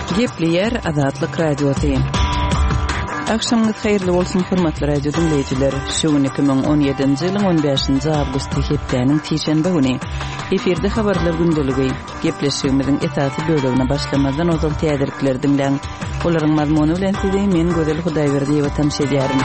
Gepleyer Azatlyk radiosu. Akşamınız hayırlı olsun hormatly radio dinleyijiler. Şu 2017-nji ýylyň 15-nji awgusty hepdeniň tiýşenbe güni. Eferde habarlar gündəligi. Gepleşigimiziň esasy bölümine başlamadan ozal täderlikler dinleň. Olaryň mazmuny bilen sizi men Gözel Hudaýberdiýewa tamşa edýärim.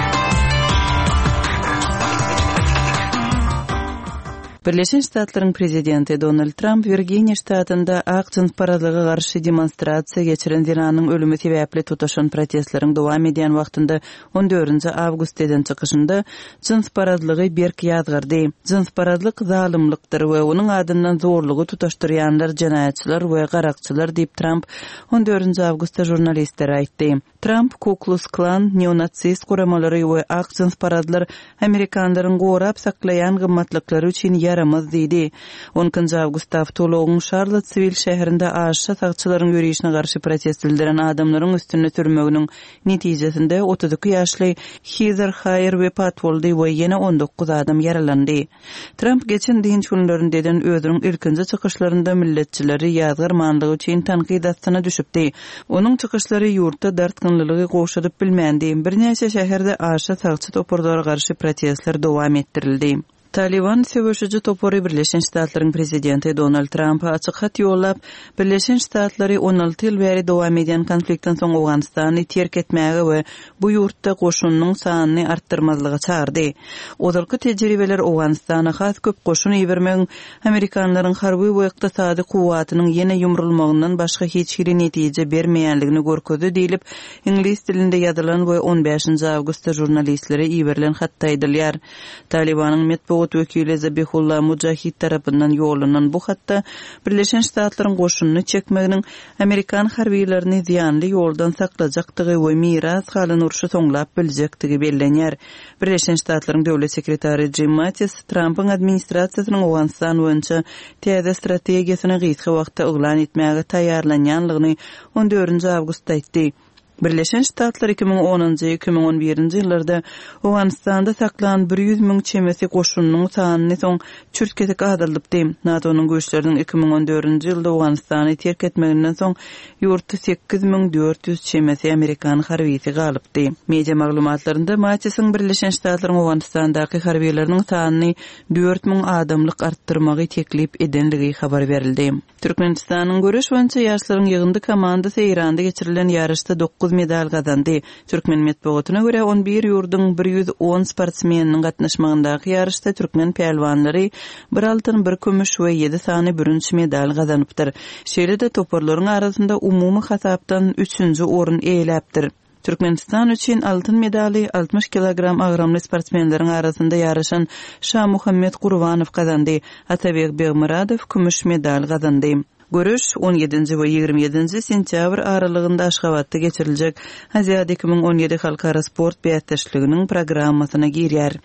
Birleşen Ştatlaryň prezidenti Donald Trump Virginia ştatynda akçyn paralygy garşy demonstrasiýa geçiren ziranyň ölümi sebäpli tutaşan protestleriň dowam edýän wagtynda 14-nji awgustdan çykyşynda jins paralygy berk ýazgyrdy. Jins paralyk zalymlykdyr we onuň adyndan zorlugy tutaşdyrýanlar jenaýatçylar we garakçylar diýip Trump 14-nji awgustda jurnalistlere aýtdy. Trump Ku Klux Klan neonatist guramalary we akçyn paralylar Amerikanlaryň gorap saklaýan gymmatlyklary üçin yaramaz diýdi. 10-njy awgustda awtologyň Charlottesville şäherinde aşşa sagçylaryň ýürüýüşine garşy protest bildiren adamlaryň üstüne sürmeginiň netijesinde 32 ýaşly Heather Heyer wepat boldy we ýene 19 adam yaralandy. Trump geçen dinç günlerindeden özüniň ilkinji çykyşlarynda milletçileri ýazgyrmanlygy üçin tanqid astyna düşüpdi. Onuň çykyşlary ýurtda dartgynlylygy goşuryp bilmändi. Birnäçe şäherde aşşa sagçy topurlara garşy protestler dowam etdirildi. Taliban söwüşüji topory Birleşen Ştatlaryň prezidenti Donald Trump açyk hat ýollap, Birleşen Ştatlary 16 ýyl bäri dowam edýän konfliktden soň Awganystany terk etmäge we bu ýurtda goşunyň sanyny artdyrmazlyga çağırdy. Ozalky tejribeler Awganystana has köp goşun ýebermek Amerikanlaryň harby we ykdysady kuwatynyň ýene ýumrulmagyndan başga hiç bir netije bermeýänligini görkezdi diýilip, ingliz dilinde ýazylan we 15-nji awgustda jurnalistlere ýeberilen hatda aýdylýar. Talibanyň metbuat wekili Zabihullah Mujahid tarapyndan ýolanan bu hatda Birleşen Ştatlaryň goşunyny çekmeginiň Amerikan harbiýlerini ziýanly ýoldan saklajakdygy we miras halyny urşy soňlap biljekdigi bellenýär. Birleşen Ştatlaryň döwlet sekretary Jim Mattis Trump'yň administrasiýasynyň Awganystan boýunça täze strategiýasyny gysga wagtda eglan etmäge taýýarlanýanlygyny 14-nji awgustda aýtdy. Birleşen Ştatlar 2010-2011-nji ýyllarda Awganystanda saklanan 100.000 çemesi goşunynyň sanyny soň çürtketek adylypdy. NATO'nun güýçleriniň 2014-nji ýylda Awganystany terk etmeginden soň ýurtda 8.400 çemesi Amerikan harbisi galypdy. Media maglumatlarynda Mattis'in Birleşen Ştatlaryň Awganystandaky harbiýleriniň sanyny 4.000 adamlyk artdyrmagy teklip edenligi habar berildi. Türkmenistanyň görüş boýunça ýaşlaryň ýygyndy komandasy Iranda geçirilen ýarışda 9 medal gazandy. Türkmen metbuatyna görä 11 ýurdyň 110 sportsmeniniň gatnaşmagyndaky ýarışda türkmen pehlwanlary 1 altyn, 1 kömüş we 7 sany bürünç medal gazanypdyr. Şeýle-de toporlaryň arasynda umumy hasapdan 3-nji orun eýläpdir. Türkmenistan üçin altın medali 60 kilogram agramly sportsmenleriň arasynda ýaraşan Şah Muhammed Gurbanow gazandy. Atabek Begmuradow kümüş medal gazandy. Görüş 17-nji we 27-nji sentýabr aralygynda Aşgabatda geçiriljek Aziýa 2017 halkara sport beýatdaşlyginiň programmasyna girýär.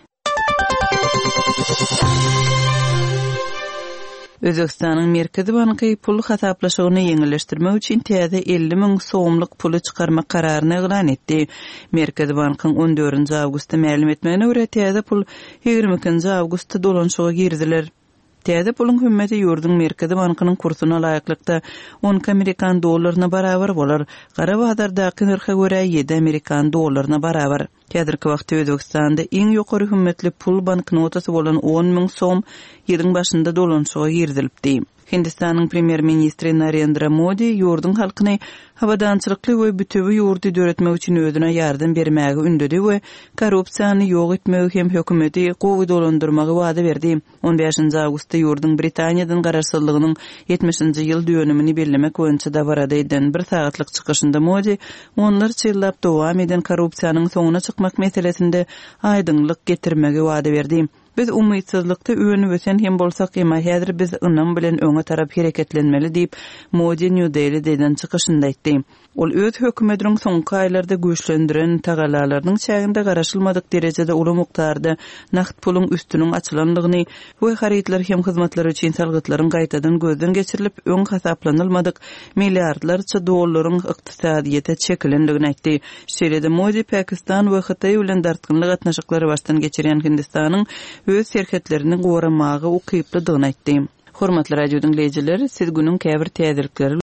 Özbekistanyň Merkezi Banky pul hasaplaşygyny ýeňilleşdirmek üçin täze 50.000 soňluk puly çykarmak kararyny eglan etdi. Merkezi Bankyň 14-nji awgustda ma'lum etmegine görä täze pul 22-nji awgustda dolanşyga girdiler. Täze pulun hümmäti ýurduň Merkezi Bankynyň kursyna laýyklykda 10 Amerikan dollaryna barabar bolar. Gara bazardaky narha görä 7 Amerikan dollaryna barabar. Häzirki wagtda Özbekistanda iň ýokary hümmetli pul banknotasy bolan 10.000 soň ýylyň başynda dolanşyga girdilipdi. Hindistanyň premier ministri Narendra Modi ýurduň halkyny habadançylykly we bütebi ýurdy döretmek üçin özüne ýardym bermäge ündedi we korrupsiýany ýok etmegi hem hökümeti gowy dolandyrmagy wada berdi. 15-nji awgustda ýurduň Britaniýadan garaşsyzlygynyň 70-nji ýyl dönemini bellemek boýunça da barada eden bir sagatlyk çykyşynda Modi onlarça ýyllap dowam eden korrupsiýanyň soňuna çykmak meselesinde aýdynlyk getirmegi wada berdi. Biz umytsızlykda öňü wesen hem bolsak ema häzir biz ynam bilen öňe tarap hereketlenmeli diýip Modi New Delhi'den çykyşynda aýtdy. Ol öz hökümetiniň soňky aýlarda güýçlendiren tagalarlarynyň çäginde garaşylmadyk derejede uly mukdarda naqd pulun üstüniň açylanlygyny we haritler hem hyzmatlar üçin salgytlaryň gaýtadan gözden geçirilip öň hasaplanylmadyk milliardlarça dollaryň ykdysadyýete çekilendigini aýtdy. Şeýle-de Modi Pakistan we Hytaý bilen dartgynlyk gatnaşyklary başdan geçirýän Hindistanyň öz serhetlerini goramagy ukyplydygyny aýtdy. Hormatly radio dinleyijiler, siz günüň käbir täzelikleri